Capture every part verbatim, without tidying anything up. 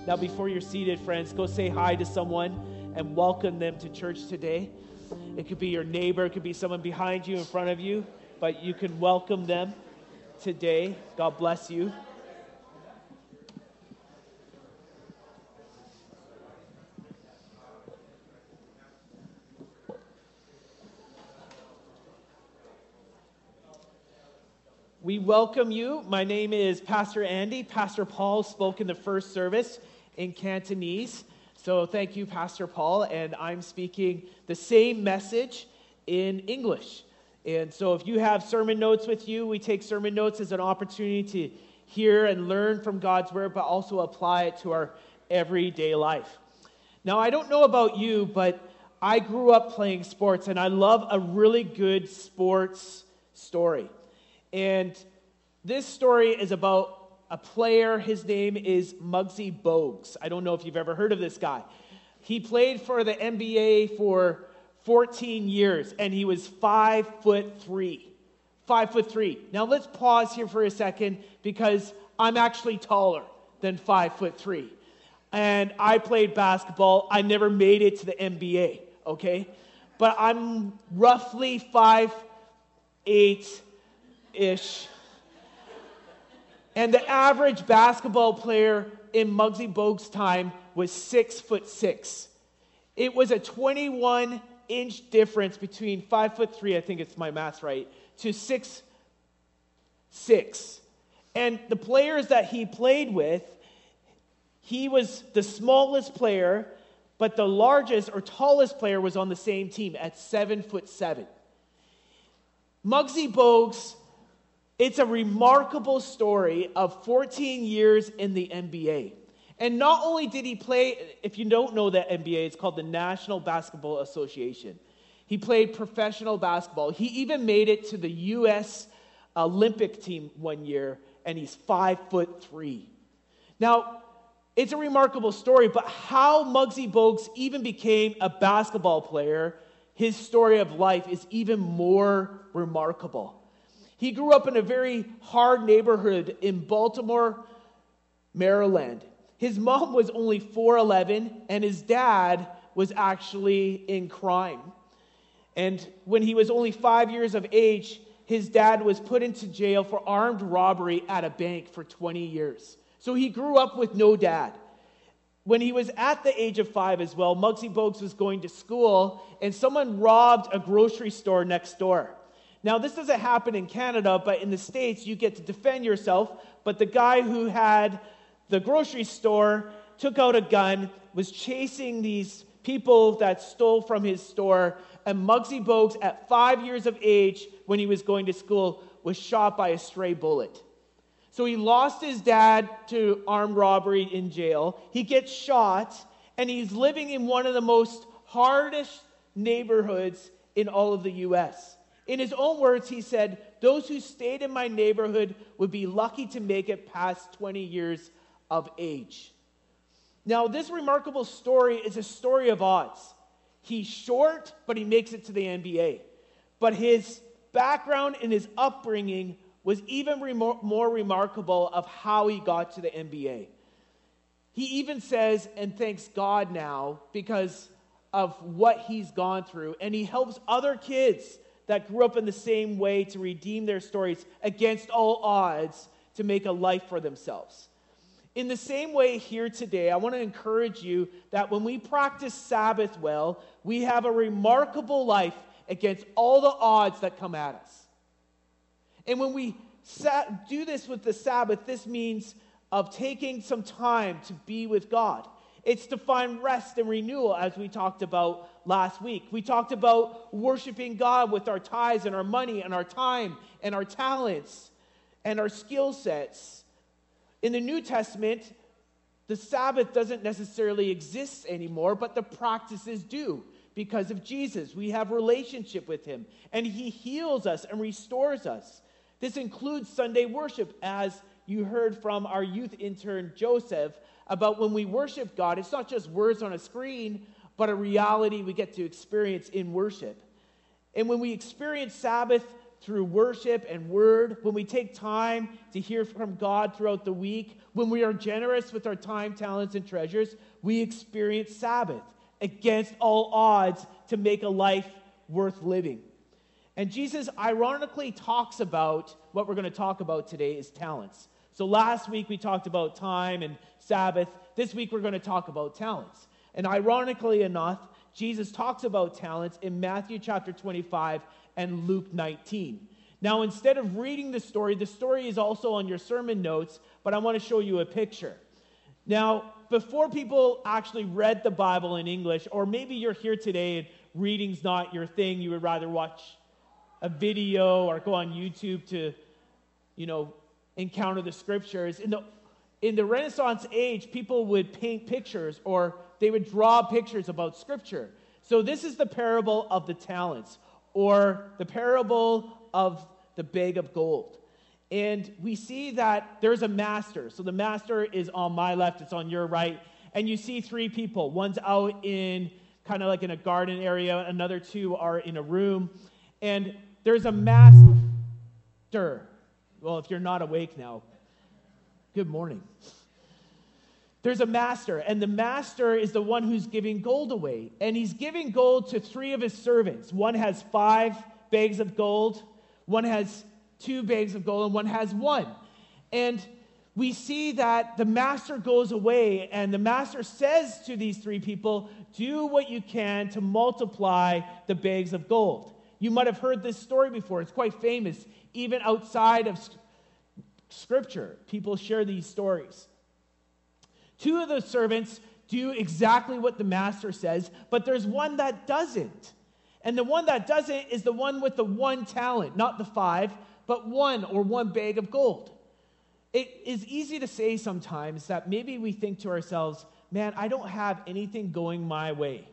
Now, before you're seated, friends, go say hi to someone and welcome them to church today. It could be your neighbor, it could be someone behind you, in front of you, but you can welcome them today. God bless you. We welcome you. My name is Pastor Andy. Pastor Paul spoke in the first service in Cantonese. So thank you, Pastor Paul. And I'm speaking the same message in English. And so if you have sermon notes with you, we take sermon notes as an opportunity to hear and learn from God's word, but also apply it to our everyday life. Now, I don't know about you, but I grew up playing sports, and I love a really good sports story. And this story is about a player. His name is Muggsy Bogues. I don't know if you've ever heard of this guy. He played for the N B A for fourteen years, and he was five foot three. Five foot three. Now let's pause here for a second, because I'm actually taller than five foot three. And I played basketball. I never made it to the N B A, okay? But I'm roughly five eight ish. And the average basketball player in Muggsy Bogues' time was six foot six. It was a twenty-one inch difference between five foot three, I think it's my math's right, to six six. And the players that he played with, he was the smallest player, but the largest or tallest player was on the same team at seven foot seven. Muggsy Bogues, it's a remarkable story of fourteen years in the N B A. And not only did he play, if you don't know the N B A, it's called the National Basketball Association. He played professional basketball. He even made it to the U S Olympic team one year, and he's five foot three. Now, it's a remarkable story, but how Muggsy Bogues even became a basketball player, his story of life, is even more remarkable. He grew up in a very hard neighborhood in Baltimore, Maryland. His mom was only four eleven, and his dad was actually in crime. And when he was only five years of age, his dad was put into jail for armed robbery at a bank for twenty years. So he grew up with no dad. When he was at the age of five as well, Muggsy Bogues was going to school, and someone robbed a grocery store next door. Now, this doesn't happen in Canada, but in the States, you get to defend yourself. But the guy who had the grocery store took out a gun, was chasing these people that stole from his store, and Muggsy Bogues, at five years of age, when he was going to school, was shot by a stray bullet. So he lost his dad to armed robbery in jail. He gets shot, and he's living in one of the most hardest neighborhoods in all of the U S In his own words, he said, "Those who stayed in my neighborhood would be lucky to make it past twenty years of age." Now, this remarkable story is a story of odds. He's short, but he makes it to the N B A. But his background and his upbringing was even remor- more remarkable of how he got to the N B A. He even says and thanks God now because of what he's gone through, and he helps other kids that grew up in the same way to redeem their stories against all odds to make a life for themselves. In the same way here today, I want to encourage you that when we practice Sabbath well, we have a remarkable life against all the odds that come at us. And when we sa- do this with the Sabbath, this means of taking some time to be with God. It's to find rest and renewal, as we talked about last week. We talked about worshiping God with our tithes and our money and our time and our talents and our skill sets. In the New Testament, the Sabbath doesn't necessarily exist anymore, but the practices do because of Jesus. We have relationship with him, and he heals us and restores us. This includes Sunday worship, as you heard from our youth intern, Joseph, about when we worship God. It's not just words on a screen, but a reality we get to experience in worship. And when we experience Sabbath through worship and word, when we take time to hear from God throughout the week, when we are generous with our time, talents, and treasures, we experience Sabbath against all odds to make a life worth living. And Jesus ironically talks about what we're going to talk about today is talents. So last week we talked about time and Sabbath. This week we're going to talk about talents. And ironically enough, Jesus talks about talents in Matthew chapter twenty-five and Luke nineteen. Now, instead of reading the story, the story is also on your sermon notes, but I want to show you a picture. Now, before people actually read the Bible in English, or maybe you're here today and reading's not your thing, you would rather watch a video or go on YouTube to, you know, encounter the scriptures. In the in the Renaissance age, people would paint pictures or they would draw pictures about scripture. So this is the parable of the talents, or the parable of the bag of gold. And we see that there's a master. So the master is on my left, it's on your right. And you see three people. One's out in kind of like in a garden area. Another two are in a room. And there's a master. Well, if you're not awake now, good morning. There's a master, and the master is the one who's giving gold away. And he's giving gold to three of his servants. One has five bags of gold, one has two bags of gold, and one has one. And we see that the master goes away, and the master says to these three people, do what you can to multiply the bags of gold. You might have heard this story before. It's quite famous. Even outside of Scripture, people share these stories. Two of the servants do exactly what the master says, but there's one that doesn't. And the one that doesn't is the one with the one talent, not the five, but one or one bag of gold. It is easy to say sometimes that maybe we think to ourselves, man, I don't have anything going my way.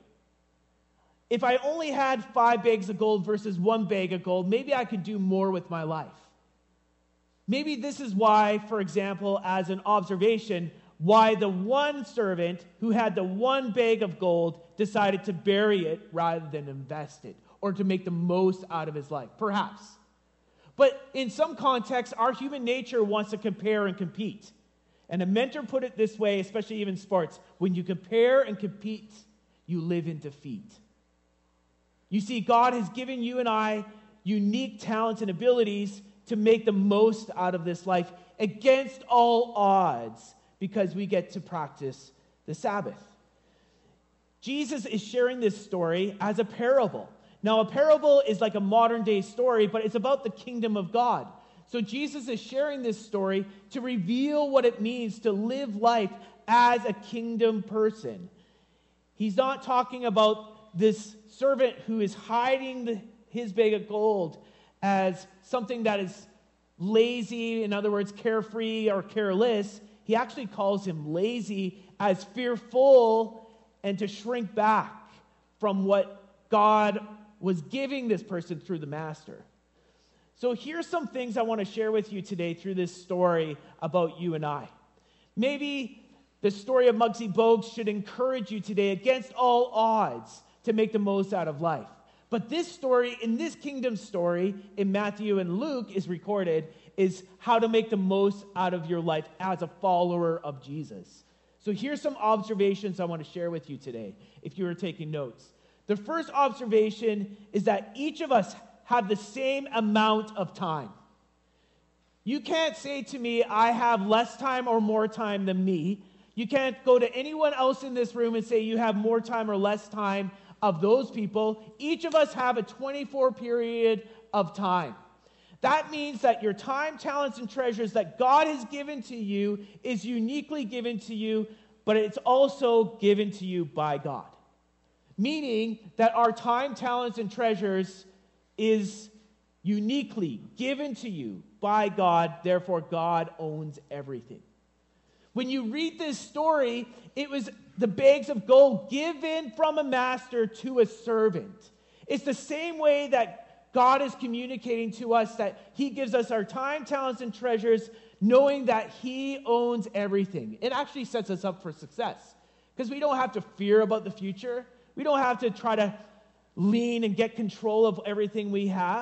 If I only had five bags of gold versus one bag of gold, maybe I could do more with my life. Maybe this is why, for example, as an observation, why the one servant who had the one bag of gold decided to bury it rather than invest it or to make the most out of his life, perhaps. But in some contexts, our human nature wants to compare and compete. And a mentor put it this way, especially even sports, when you compare and compete, you live in defeat. You see, God has given you and I unique talents and abilities to make the most out of this life against all odds, because we get to practice the Sabbath. Jesus is sharing this story as a parable. Now, a parable is like a modern-day story, but it's about the kingdom of God. So Jesus is sharing this story to reveal what it means to live life as a kingdom person. He's not talking about this servant who is hiding the, his bag of gold as something that is lazy, in other words, carefree or careless. He actually calls him lazy as fearful and to shrink back from what God was giving this person through the master. So here's some things I want to share with you today through this story about you and I. Maybe the story of Muggsy Bogues should encourage you today against all odds to make the most out of life. But this story, in this kingdom story, in Matthew and Luke is recorded, is how to make the most out of your life as a follower of Jesus. So here's some observations I want to share with you today, if you were taking notes. The first observation is that each of us have the same amount of time. You can't say to me, I have less time or more time than me. You can't go to anyone else in this room and say you have more time or less time of those people. Each of us have a twenty-four period of time. That means that your time, talents, and treasures that God has given to you is uniquely given to you, but it's also given to you by God. Meaning that our time, talents, and treasures is uniquely given to you by God, therefore God owns everything. When you read this story, it was the bags of gold given from a master to a servant. It's the same way that God is communicating to us that he gives us our time, talents, and treasures, knowing that he owns everything. It actually sets us up for success because we don't have to fear about the future. We don't have to try to lean and get control of everything we have.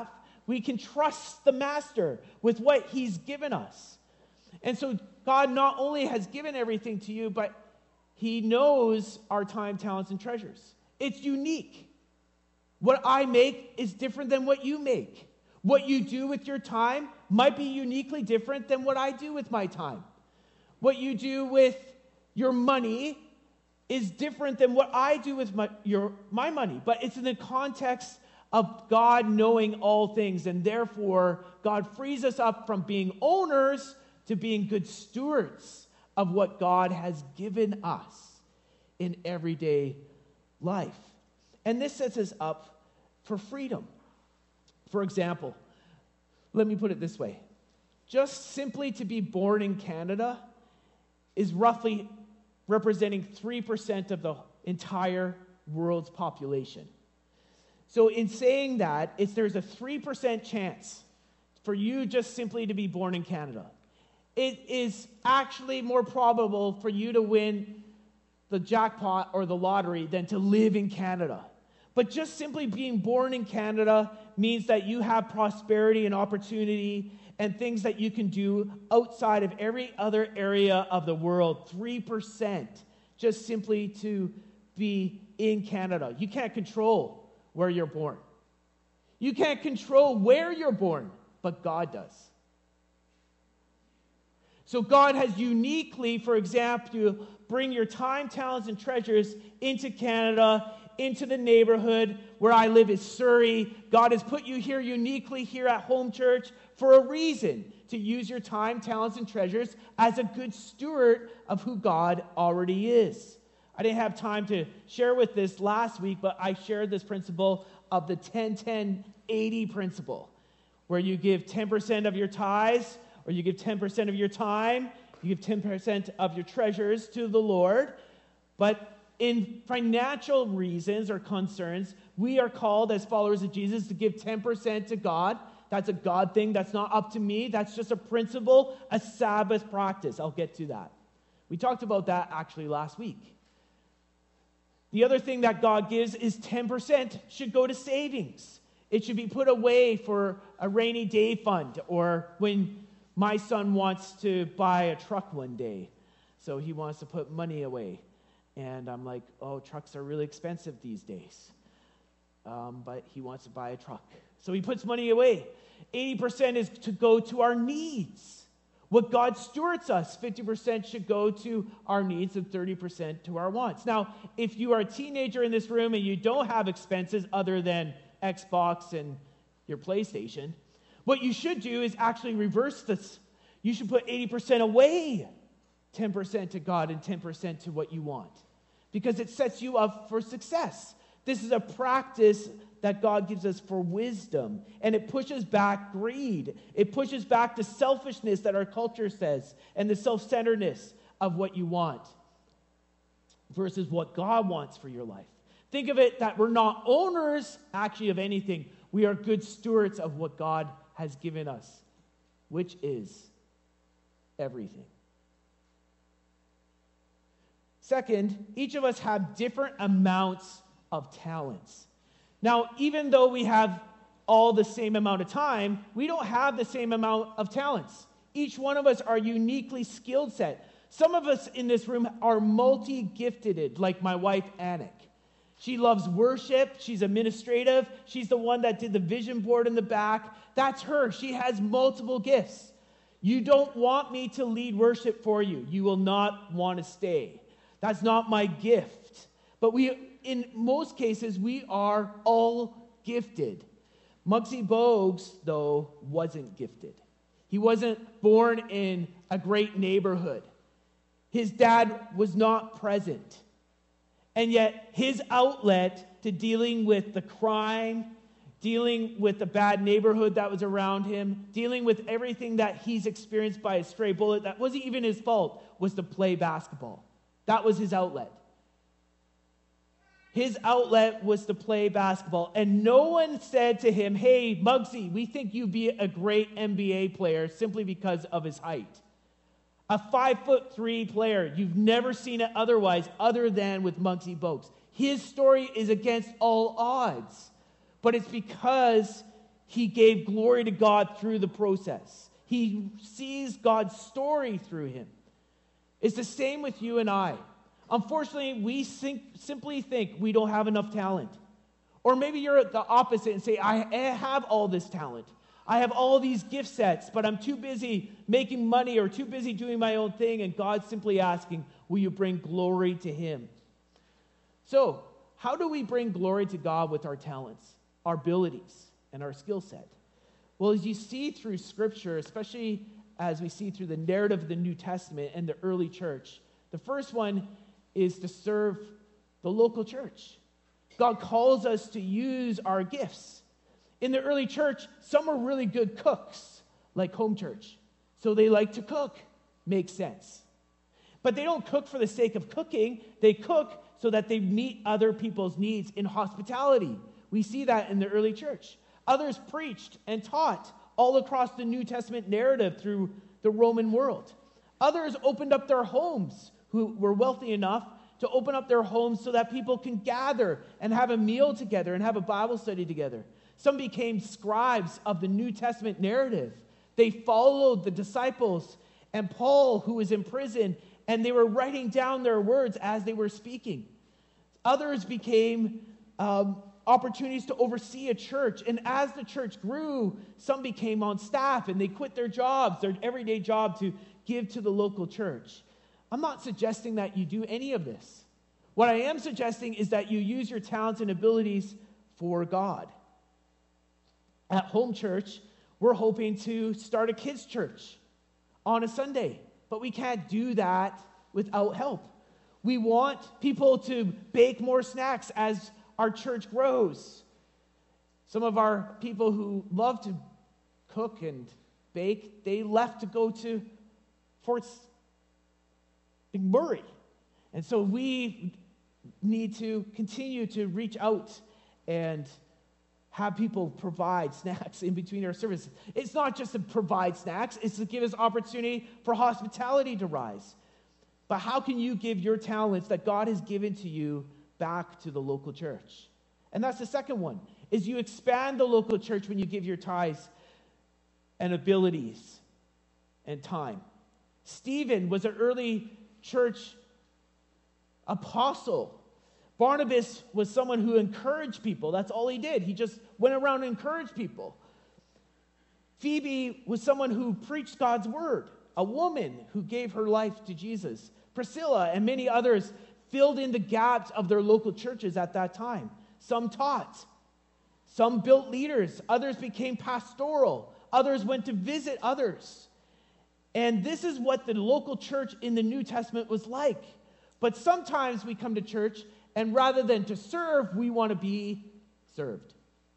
We can trust the master with what he's given us. And so God not only has given everything to you, but he knows our time, talents, and treasures. It's unique. What I make is different than what you make. What you do with your time might be uniquely different than what I do with my time. What you do with your money is different than what I do with my, your, my money. But it's in the context of God knowing all things. And therefore, God frees us up from being owners to being good stewards of what God has given us in everyday life. And this sets us up for freedom. For example, let me put it this way. Just simply to be born in Canada is roughly representing three percent of the entire world's population. So in saying that, it's, there's a three percent chance for you just simply to be born in Canada. It is actually more probable for you to win the jackpot or the lottery than to live in Canada. But just simply being born in Canada means that you have prosperity and opportunity and things that you can do outside of every other area of the world. three percent just simply to be in Canada. You can't control where you're born. You can't control where you're born, but God does. So God has uniquely, for example, bring your time, talents, and treasures into Canada, into the neighborhood where I live is Surrey. God has put you here uniquely here at Home Church for a reason, to use your time, talents, and treasures as a good steward of who God already is. I didn't have time to share with this last week, but I shared this principle of the ten ten eighty principle, where you give ten percent of your tithes, or you give ten percent of your time, you give ten percent of your treasures to the Lord. But in financial reasons or concerns, we are called as followers of Jesus to give ten percent to God. That's a God thing. That's not up to me. That's just a principle, a Sabbath practice. I'll get to that. We talked about that actually last week. The other thing that God gives is ten percent should go to savings. It should be put away for a rainy day fund, or when my son wants to buy a truck one day, so he wants to put money away. And I'm like, oh, trucks are really expensive these days. Um, but he wants to buy a truck. So he puts money away. eighty percent is to go to our needs. What God stewards us, fifty percent should go to our needs and thirty percent to our wants. Now, if you are a teenager in this room and you don't have expenses other than Xbox and your PlayStation, what you should do is actually reverse this. You should put eighty percent away, ten percent to God and ten percent to what you want, because it sets you up for success. This is a practice that God gives us for wisdom, and it pushes back greed. It pushes back the selfishness that our culture says and the self-centeredness of what you want versus what God wants for your life. Think of it that we're not owners actually of anything. We are good stewards of what God has given us, which is everything. Second, each of us have different amounts of talents. Now, even though we have all the same amount of time, we don't have the same amount of talents. Each one of us are uniquely skilled set. Some of us in this room are multi-gifted, like my wife, Anik. She loves worship. She's administrative. She's the one that did the vision board in the back. That's her. She has multiple gifts. You don't want me to lead worship for you. You will not want to stay. That's not my gift. But we, in most cases, we are all gifted. Muggsy Bogues, though, wasn't gifted. He wasn't born in a great neighborhood. His dad was not present. And yet, his outlet to dealing with the crime, dealing with the bad neighborhood that was around him, dealing with everything that he's experienced by a stray bullet that wasn't even his fault, was to play basketball. That was his outlet. His outlet was to play basketball. And no one said to him, hey, Muggsy, we think you'd be a great N B A player simply because of his height. A five foot three player. You've never seen it otherwise, other than with Muggsy Bogues. His story is against all odds. But it's because he gave glory to God through the process. He sees God's story through him. It's the same with you and I. Unfortunately, we think, simply think we don't have enough talent. Or maybe you're the opposite and say, I have all this talent. I have all these gift sets, but I'm too busy making money or too busy doing my own thing, and God's simply asking, will you bring glory to him? So, how do we bring glory to God with our talents, our abilities, and our skill set? Well, as you see through Scripture, especially as we see through the narrative of the New Testament and the early church, the first one is to serve the local church. God calls us to use our gifts. In the early church, some were really good cooks, like home church. So they like to cook. Makes sense. But they don't cook for the sake of cooking. They cook so that they meet other people's needs in hospitality. We see that in the early church. Others preached and taught all across the New Testament narrative through the Roman world. Others opened up their homes, who were wealthy enough to open up their homes so that people can gather and have a meal together and have a Bible study together. Some became scribes of the New Testament narrative. They followed the disciples and Paul, who was in prison, and they were writing down their words as they were speaking. Others became um, opportunities to oversee a church. And as the church grew, some became on staff and they quit their jobs, their everyday job, to give to the local church. I'm not suggesting that you do any of this. What I am suggesting is that you use your talents and abilities for God. At Home Church, we're hoping to start a kids' church on a Sunday, but we can't do that without help. We want people to bake more snacks as our church grows. Some of our people who love to cook and bake, they left to go to Fort McMurray. And so we need to continue to reach out and have people provide snacks in between our services. It's not just to provide snacks, it's to give us opportunity for hospitality to rise. But how can you give your talents that God has given to you back to the local church? And that's the second one, is you expand the local church when you give your tithes and abilities and time. Stephen was an early church apostle. Barnabas was someone who encouraged people. That's all he did. He just went around and encouraged people. Phoebe was someone who preached God's word, a woman who gave her life to Jesus. Priscilla and many others filled in the gaps of their local churches at that time. Some taught. Some built leaders. Others became pastoral. Others went to visit others. And this is what the local church in the New Testament was like. But sometimes we come to church, and rather than to serve, we want to be served.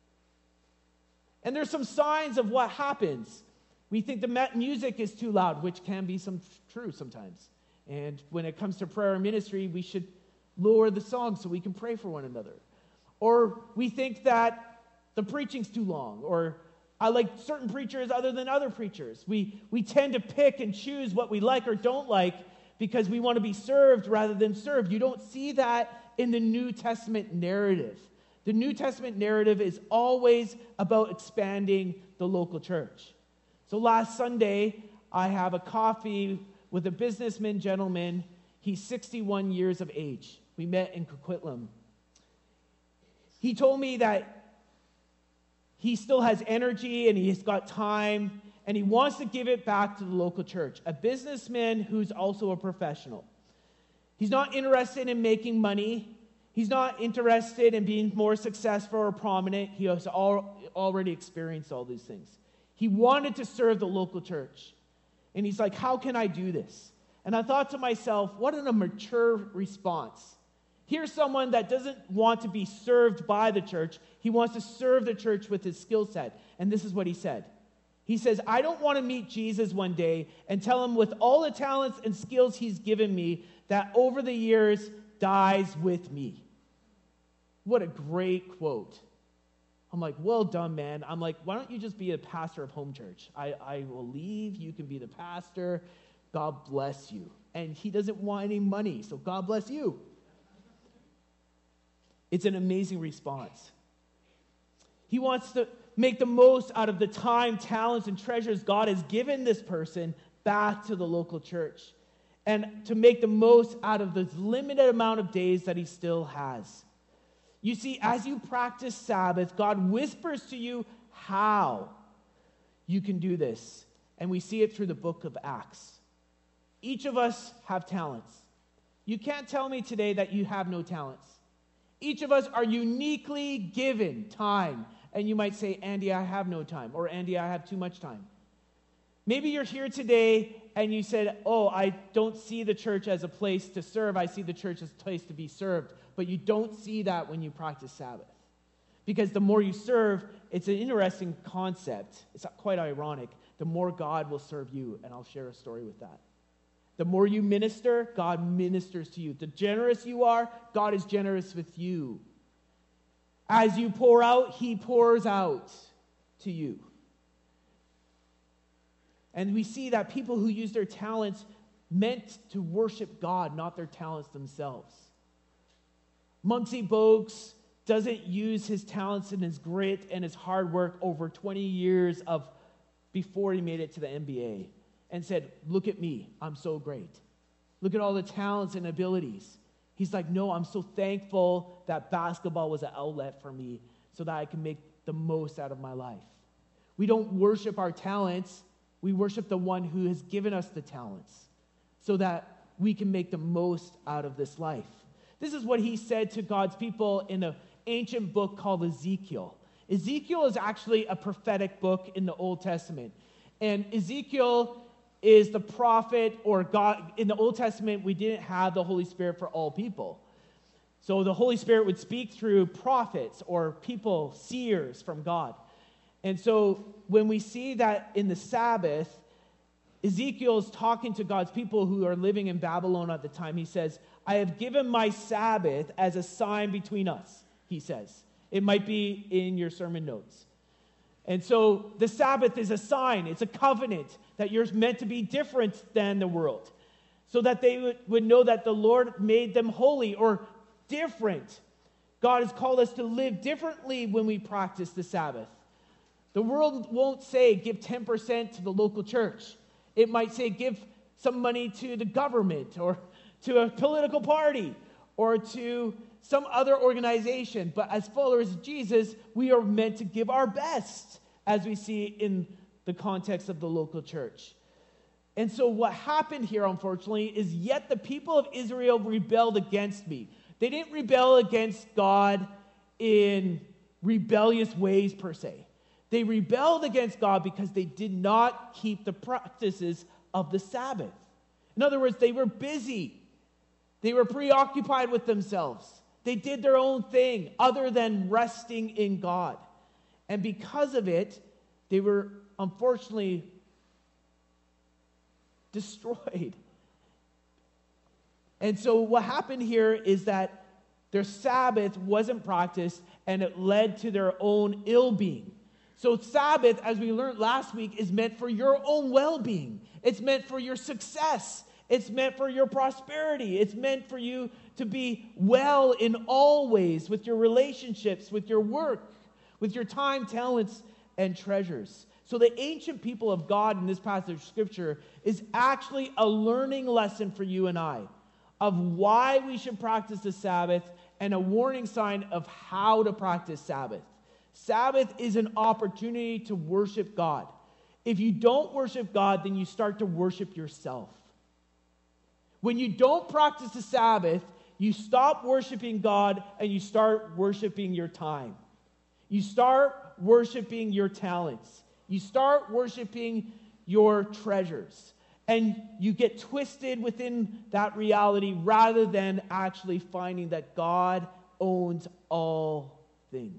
And there's some signs of what happens. We think the music is too loud, which can be some true sometimes. And when it comes to prayer and ministry, we should lower the song so we can pray for one another. Or we think that the preaching's too long, or I like certain preachers other than other preachers. We, we tend to pick and choose what we like or don't like because we want to be served rather than served. You don't see that in the New Testament narrative. The New Testament narrative is always about expanding the local church. So last Sunday, I have a coffee with a businessman gentleman. He's sixty-one years of age. We met in Coquitlam. He told me that he still has energy and he's got time and he wants to give it back to the local church. A businessman who's also a professional. He's not interested in making money. He's not interested in being more successful or prominent. He has al- already experienced all these things. He wanted to serve the local church. And he's like, how can I do this? And I thought to myself, what an mature response. Here's someone that doesn't want to be served by the church. He wants to serve the church with his skill set. And this is what he said. He says, I don't want to meet Jesus one day and tell him with all the talents and skills he's given me that over the years dies with me. What a great quote. I'm like, well done, man. I'm like, why don't you just be a pastor of Home Church? I, I will leave. You can be the pastor. God bless you. And he doesn't want any money, so God bless you. It's an amazing response. He wants to, make the most out of the time, talents, and treasures God has given this person back to the local church, and to make the most out of the limited amount of days that he still has. You see, as you practice Sabbath, God whispers to you how you can do this. And we see it through the book of Acts. Each of us have talents. You can't tell me today that you have no talents. Each of us are uniquely given time. And you might say, Andy, I have no time. Or Andy, I have too much time. Maybe you're here today and you said, oh, I don't see the church as a place to serve. I see the church as a place to be served. But you don't see that when you practice Sabbath. Because the more you serve, it's an interesting concept. It's quite ironic. The more God will serve you. And I'll share a story with that. The more you minister, God ministers to you. The generous you are, God is generous with you. As you pour out, he pours out to you. And we see that people who use their talents meant to worship God, not their talents themselves. Muggsy Bogues doesn't use his talents and his grit and his hard work over twenty years of before he made it to the N B A and said, look at me, I'm so great. Look at all the talents and abilities. He's like, no, I'm so thankful that basketball was an outlet for me so that I can make the most out of my life. We don't worship our talents. We worship the one who has given us the talents so that we can make the most out of this life. This is what he said to God's people in an ancient book called Ezekiel. Ezekiel is actually a prophetic book in the Old Testament. And Ezekiel is the prophet, or God. In the Old Testament, we didn't have the Holy Spirit for all people. So the Holy Spirit would speak through prophets or people, seers from God. And so when we see that in the Sabbath, Ezekiel is talking to God's people who are living in Babylon at the time. He says, I have given my Sabbath as a sign between us, he says. It might be in your sermon notes. And so the Sabbath is a sign. It's a covenant that you're meant to be different than the world, so that they would, would know that the Lord made them holy or different. God has called us to live differently when we practice the Sabbath. The world won't say give ten percent to the local church. It might say give some money to the government or to a political party or to some other organization. But as followers of Jesus, we are meant to give our best, as we see in the context of the local church. And so what happened here, unfortunately, is yet the people of Israel rebelled against me. They didn't rebel against God in rebellious ways per se. They rebelled against God because they did not keep the practices of the Sabbath. In other words, they were busy. They were preoccupied with themselves. They did their own thing other than resting in God. And because of it, they were unfortunately destroyed. And so what happened here is that their Sabbath wasn't practiced, and it led to their own ill-being. So Sabbath, as we learned last week, is meant for your own well-being. It's meant for your success. It's meant for your prosperity. It's meant for you to be well in all ways, with your relationships, with your work, with your time, talents, and treasures. So the ancient people of God in this passage of Scripture is actually a learning lesson for you and I of why we should practice the Sabbath, and a warning sign of how to practice Sabbath. Sabbath is an opportunity to worship God. If you don't worship God, then you start to worship yourself. When you don't practice the Sabbath, you stop worshiping God and you start worshiping your time. You start worshiping your talents. You start worshiping your treasures. And you get twisted within that reality rather than actually finding that God owns all things.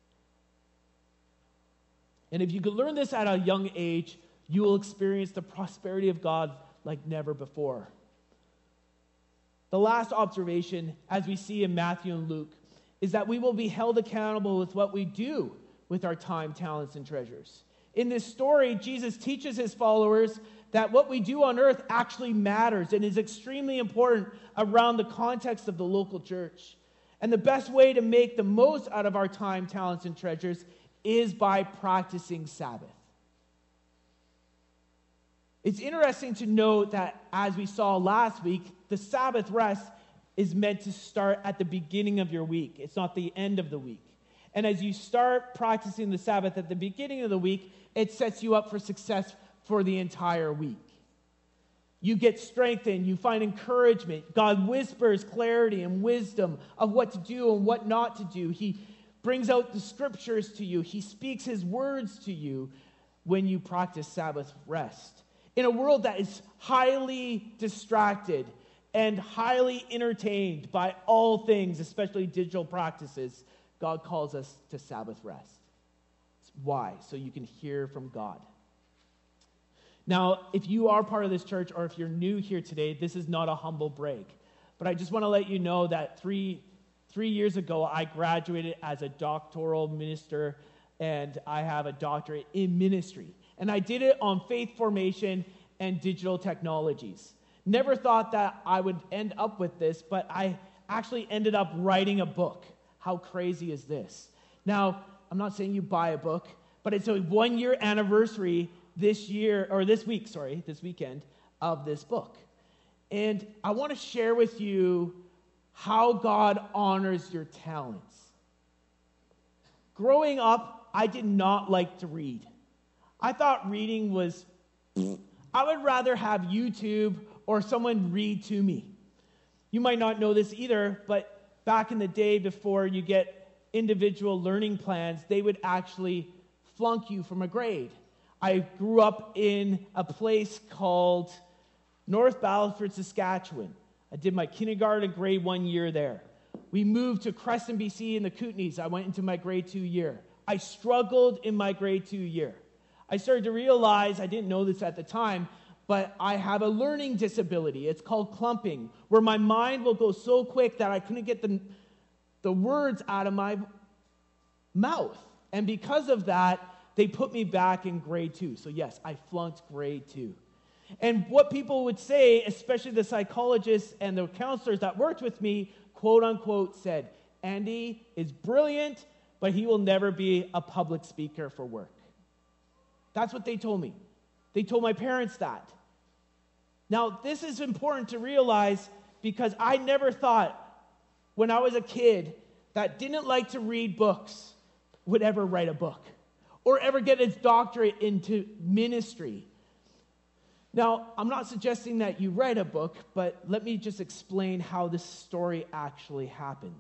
And if you could learn this at a young age, you will experience the prosperity of God like never before. The last observation, as we see in Matthew and Luke, is that we will be held accountable with what we do with our time, talents, and treasures. In this story, Jesus teaches his followers that what we do on earth actually matters and is extremely important around the context of the local church. And the best way to make the most out of our time, talents, and treasures is by practicing Sabbath. It's interesting to note that, as we saw last week, the Sabbath rest is meant to start at the beginning of your week. It's not the end of the week. And as you start practicing the Sabbath at the beginning of the week, it sets you up for success for the entire week. You get strengthened, you find encouragement. God whispers clarity and wisdom of what to do and what not to do. He brings out the scriptures to you. He speaks his words to you when you practice Sabbath rest. In a world that is highly distracted and highly entertained by all things, especially digital practices, God calls us to Sabbath rest. Why? So you can hear from God. Now, if you are part of this church or if you're new here today, this is not a humble brag. But I just want to let you know that three, three years ago, I graduated as a doctoral minister, and I have a doctorate in ministry. And I did it on faith formation and digital technologies. Never thought that I would end up with this, but I actually ended up writing a book. How crazy is this? Now, I'm not saying you buy a book, but it's a one-year anniversary this year, or this week, sorry, this weekend, of this book. And I want to share with you how God honors your talents. Growing up, I did not like to read. I thought reading was, I would rather have YouTube or someone read to me. You might not know this either, but back in the day before you get individual learning plans, they would actually flunk you from a grade. I grew up in a place called North Battleford, Saskatchewan. I did my kindergarten grade one year there. We moved to Creston, B C in the Kootenays. I went into my grade two year. I struggled in my grade two year. I started to realize, I didn't know this at the time, but I have a learning disability. It's called clumping, where my mind will go so quick that I couldn't get the, the words out of my mouth. And because of that, they put me back in grade two. So yes, I flunked grade two. And what people would say, especially the psychologists and the counselors that worked with me, quote unquote, said, Andy is brilliant, but he will never be a public speaker for work. That's what they told me. They told my parents that. Now, this is important to realize because I never thought when I was a kid that didn't like to read books would ever write a book or ever get its doctorate into ministry. Now, I'm not suggesting that you write a book, but let me just explain how this story actually happened.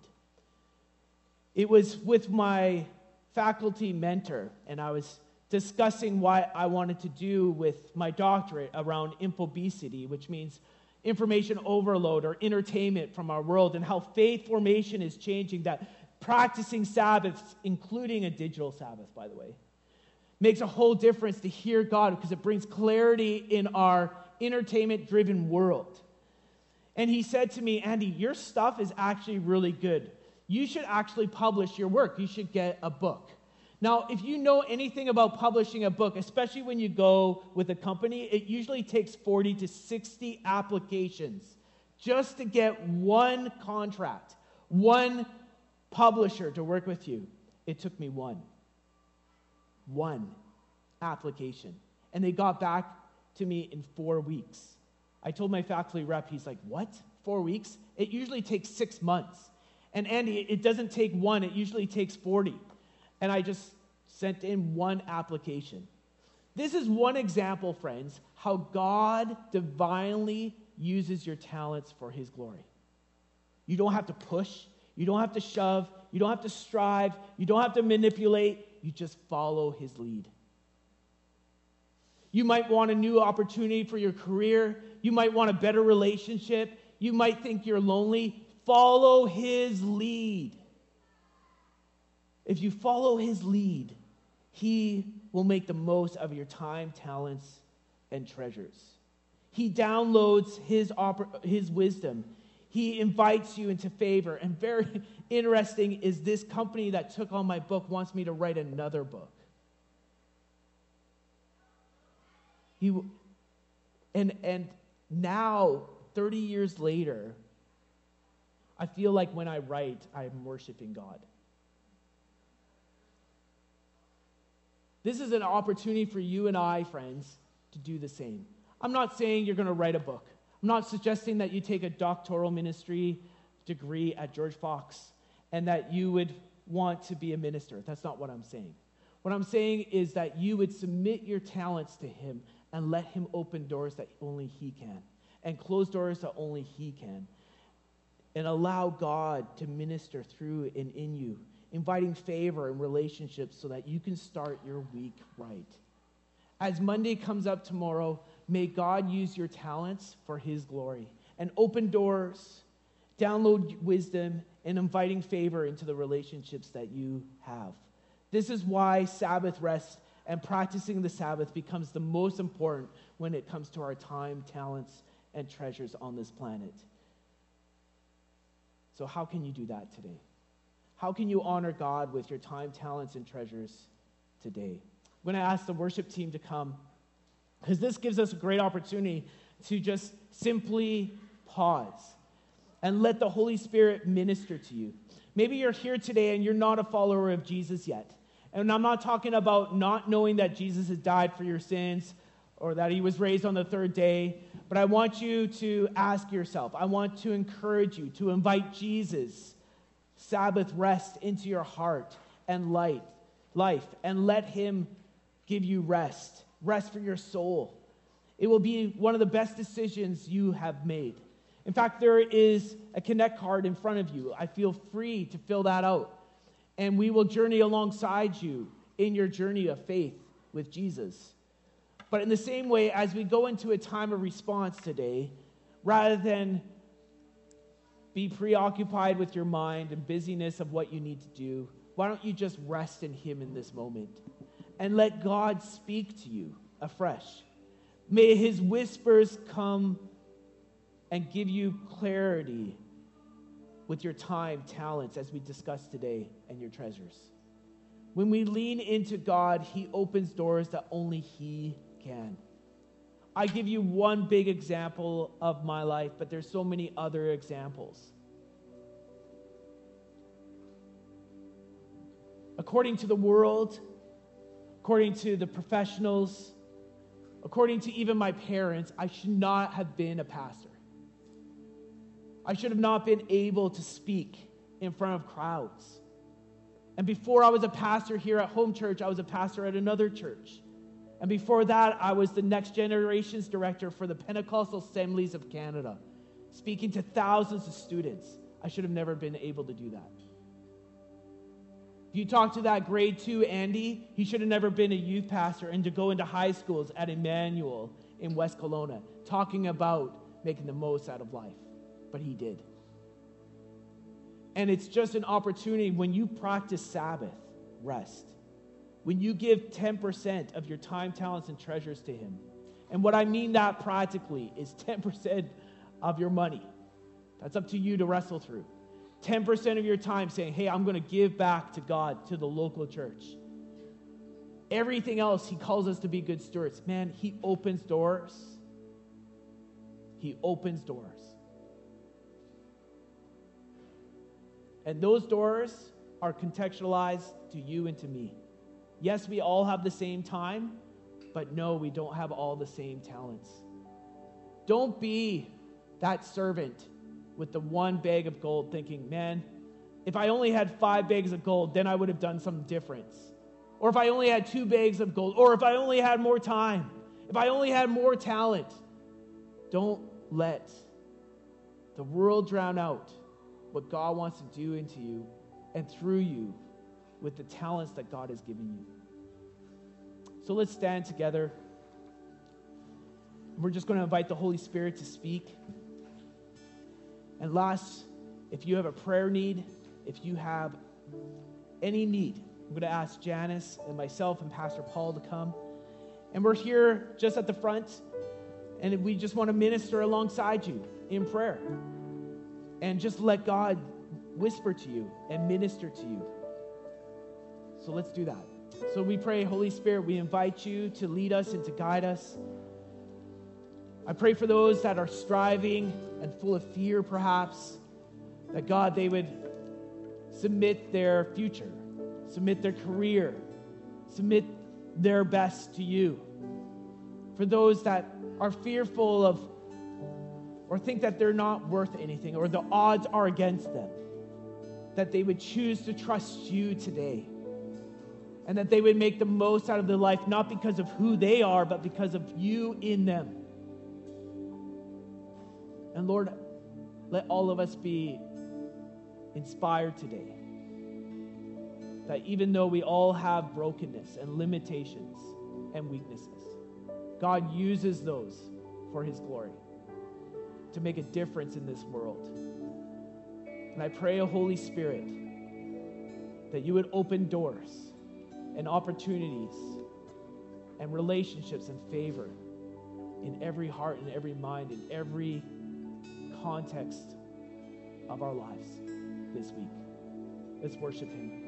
It was with my faculty mentor, and I was discussing what I wanted to do with my doctorate around infobesity, which means information overload or entertainment from our world, and how faith formation is changing, that practicing Sabbaths, including a digital Sabbath, by the way, makes a whole difference to hear God because it brings clarity in our entertainment-driven world. And he said to me, Andy, your stuff is actually really good. You should actually publish your work. You should get a book. Now, if you know anything about publishing a book, especially when you go with a company, it usually takes forty to sixty applications just to get one contract, one publisher to work with you. It took me one. One application. And they got back to me in four weeks. I told my faculty rep, he's like, what? Four weeks? It usually takes six months. And Andy, it doesn't take one, it usually takes forty. And I just sent in one application. This is one example, friends, how God divinely uses your talents for his glory. You don't have to push. You don't have to shove. You don't have to strive. You don't have to manipulate. You just follow his lead. You might want a new opportunity for your career. You might want a better relationship. You might think you're lonely. Follow his lead. If you follow his lead, he will make the most of your time, talents, and treasures. He downloads his, oper- his wisdom. He invites you into favor. And very interesting is this company that took on my book wants me to write another book. He, and, and now, thirty years later, I feel like when I write, I'm worshiping God. This is an opportunity for you and I, friends, to do the same. I'm not saying you're going to write a book. I'm not suggesting that you take a doctoral ministry degree at George Fox and that you would want to be a minister. That's not what I'm saying. What I'm saying is that you would submit your talents to him and let him open doors that only he can, and close doors that only he can, and allow God to minister through and in you, inviting favor and relationships so that you can start your week right. As Monday comes up tomorrow, may God use your talents for his glory and open doors, download wisdom, and inviting favor into the relationships that you have. This is why Sabbath rest and practicing the Sabbath becomes the most important when it comes to our time, talents, and treasures on this planet. So how can you do that today? How can you honor God with your time, talents, and treasures today? I'm going to ask the worship team to come, because this gives us a great opportunity to just simply pause and let the Holy Spirit minister to you. Maybe you're here today and you're not a follower of Jesus yet. And I'm not talking about not knowing that Jesus has died for your sins or that he was raised on the third day, but I want you to ask yourself, I want to encourage you to invite Jesus' Sabbath rest into your heart and light, life, and let him give you rest, rest for your soul. It will be one of the best decisions you have made. In fact, there is a Connect card in front of you. I feel free to fill that out. And we will journey alongside you in your journey of faith with Jesus. But in the same way, as we go into a time of response today, rather than be preoccupied with your mind and busyness of what you need to do, why don't you just rest in him in this moment and let God speak to you afresh? May his whispers come and give you clarity with your time, talents, as we discussed today, and your treasures. When we lean into God, he opens doors that only he can. I give you one big example of my life, but there's so many other examples. According to the world, according to the professionals, according to even my parents, I should not have been a pastor. I should have not been able to speak in front of crowds. And before I was a pastor here at Home Church, I was a pastor at another church. And before that, I was the Next Generations Director for the Pentecostal Assemblies of Canada, speaking to thousands of students. I should have never been able to do that. If you talk to that grade two Andy, he should have never been a youth pastor and to go into high schools at Emmanuel in West Kelowna, talking about making the most out of life. But he did. And it's just an opportunity when you practice Sabbath rest, when you give ten percent of your time, talents, and treasures to him. And what I mean that practically is ten percent of your money. That's up to you to wrestle through. ten percent of your time saying, hey, I'm going to give back to God, to the local church. Everything else, he calls us to be good stewards. Man, he opens doors. He opens doors. And those doors are contextualized to you and to me. Yes, we all have the same time, but no, we don't have all the same talents. Don't be that servant with the one bag of gold thinking, man, if I only had five bags of gold, then I would have done something different. Or if I only had two bags of gold, or if I only had more time, if I only had more talent. Don't let the world drown out what God wants to do into you and through you with the talents that God has given you. So let's stand together. We're just going to invite the Holy Spirit to speak. And last, if you have a prayer need, if you have any need, I'm going to ask Janice and myself and Pastor Paul to come. And we're here just at the front, and we just want to minister alongside you in prayer. And just let God whisper to you and minister to you. So let's do that. So we pray, Holy Spirit, we invite you to lead us and to guide us. I pray for those that are striving and full of fear, perhaps, that God, they would submit their future, submit their career, submit their best to you. For those that are fearful of or think that they're not worth anything or the odds are against them, that they would choose to trust you today. And that they would make the most out of their life, not because of who they are, but because of you in them. And Lord, let all of us be inspired today. That even though we all have brokenness and limitations and weaknesses, God uses those for his glory to make a difference in this world. And I pray, O Holy Spirit, that you would open doors and opportunities and relationships and favor in every heart and every mind, in every context of our lives this week. Let's worship him.